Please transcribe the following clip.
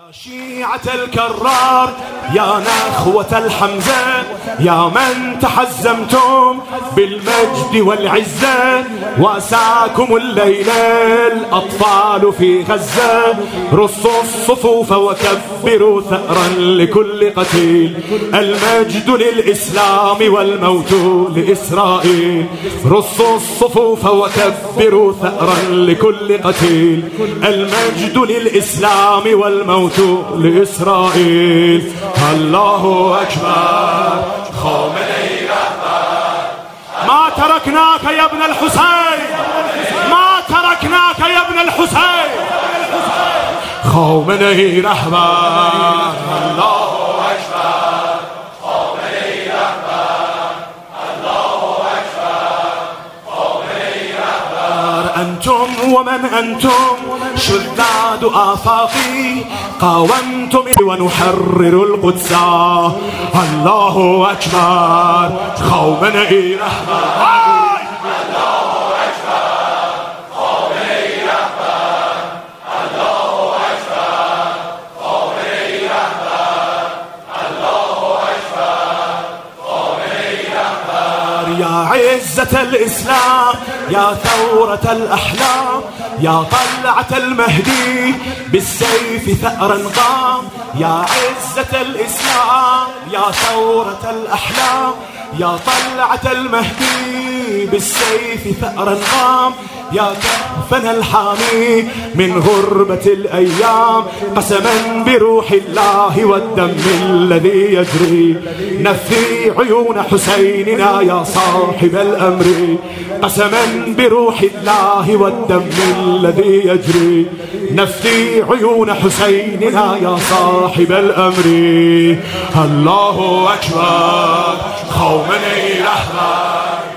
شيعة الكرار يا نخوة الحمزة يا من تحزمتم بالمجد والعزة واساكم الليل الأطفال في غزة رصوا الصفوف وكبروا ثأرا لكل قتيل المجد للإسلام والموت لإسرائيل رصوا الصفوف وكبروا ثأرا لكل قتيل المجد للإسلام والموت لإسرائيل. الله أكبر. خامنئي رهبر ما تركناك يا ابن الحسين ما تركناك يا ابن الحسين. خامنئي رهبر. الله أكبر. خامنئي رهبر. الله أكبر. خامنئي رهبر. أنتم ومن أنتم شداد آفاقي قاومتم ونحرر القدس. الله أكبر. خامنئي رهبر. الله أكبر. خامنئي رهبر. الله أكبر. خامنئي رهبر. الله أكبر. خامنئي رهبر. يا عزة الإسلام يا ثورة الأحلام يا طلعة المهدي بالسيف ثأرا قام. يا عزة الإسلام يا ثورة الأحلام يا طلعة المهدي بالسيف ثأرا قام. يا كفنا الحامي من غربة الأيام قسما بروح الله والدم الذي يجري نفي عيون حسيننا يا صاحب الأمر. قسما بروح الله والدم الذي يجري نفي عيون حسيننا يا صاحب الأمر. الله أكبر. خامنئي رهبر.